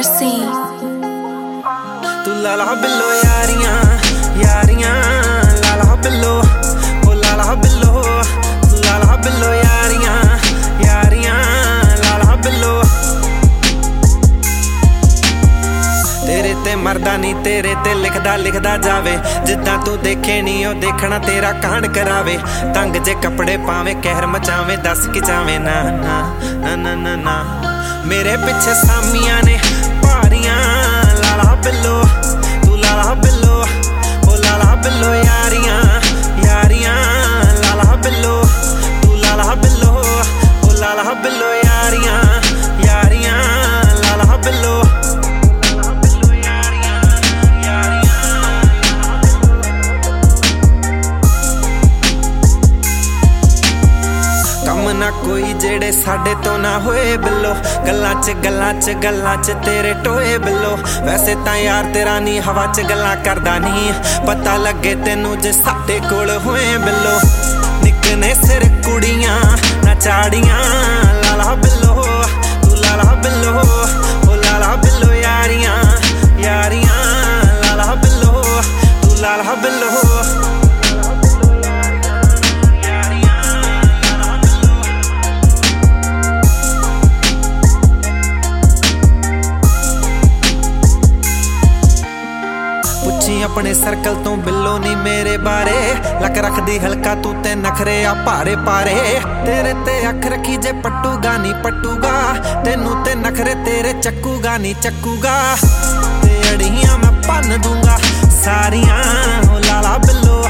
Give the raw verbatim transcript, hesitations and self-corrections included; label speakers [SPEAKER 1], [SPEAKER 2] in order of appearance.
[SPEAKER 1] C.
[SPEAKER 2] तू लाला बिल्लो यारियां यारियां लाला बिल्लो ओ लाला बिल्लो तू लाला बिल्लो यारियां यारियां लाला बिल्लो तेरे ते मरदा नी तेरे ते लिखदा लिखदा जावे जिद्दां तू देखे नी ओ देखना तेरा कांड करावे तंग जे कपड़े पावे कहर मचावे दस कि जावे ना ना ना ना ना ना मेरे पिछे सामियां ने भारियां लाला बिल्लो तू लाला बिल्लो ओ लाला बिल्लो यारियां यारियां लाला बिल्लो तू लाला बिल्लो ओ लाला बिल्लो यारियां यारियां लाला बिल्लो ना कोई जेड़े साडे तो ना होए बिल्लो गल्लां च गल्लां च गल्लां च तेरे टोए बिल्लो वैसे तां यार तेरा नी हवा च गल्लां करदा नी पता लगे तेनू जे साडे कोल होए बिल्लो निकने सिर कुड़ियां ना चाड़ियां लाला बिल्लो तू लाला बिल्लो ओ लाला बिल्लो यारियां यारियां लाला बिल्लो तू लाला बिल्लो अपने सर्कल तो बिल्लो नी मेरे बारे लक रख दी हल्का तू ते नखरे आ भारे पारे तेरे ते अख रखी जे पट्टूगा नी पट्टूगा तेनू ते नखरे तेरे चक्कूगा नी चक्कूगा ते अड़ियां मैं भन दूंगा सारियां ओ लाला बिल्लो